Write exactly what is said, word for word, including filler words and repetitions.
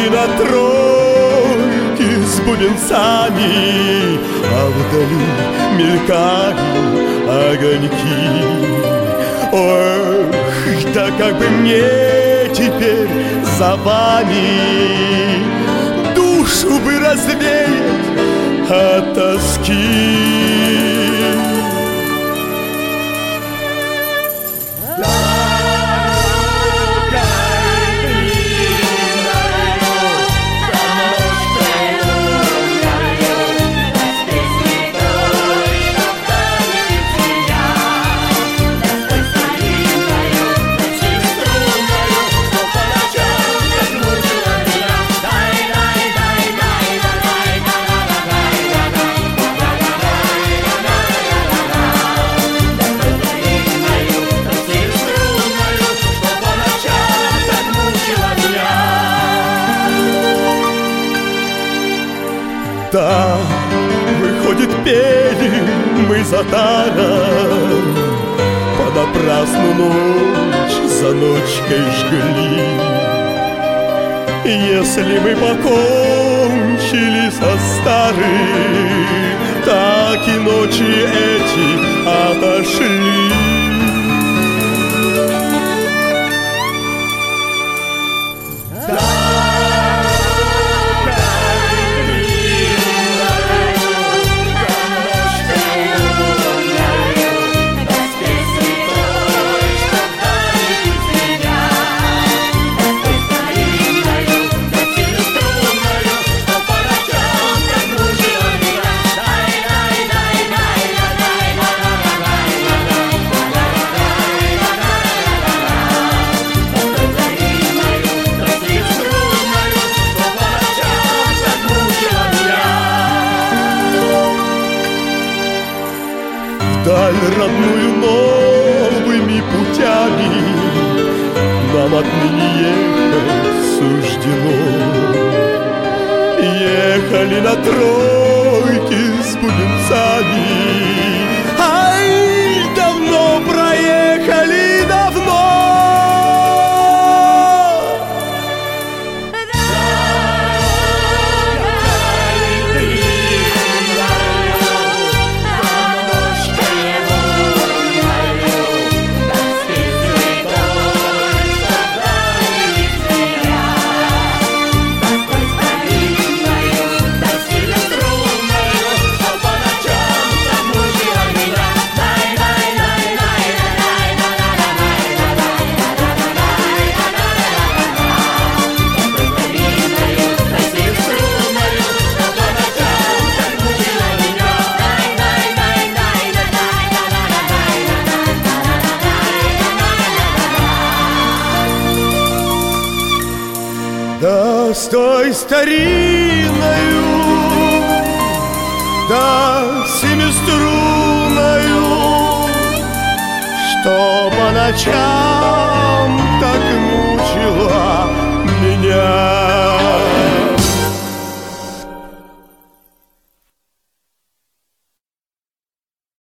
Ехали на тройке с бубенцами, а вдали мелькали огоньки. Ох, да как бы мне теперь за вами душу бы развеять от тоски. Да, выходит, пели мы за даром, понапрасну ночь за ночкой жгли. Если мы покончили со старым, так и ночи эти отошли. Вдаль родную новыми путями нам отныне ехать суждено. Ехали на тройке с бубенцами, ай, давно проехали, давно. Да с той старинною, да семиструнною, что по ночам так мучила меня.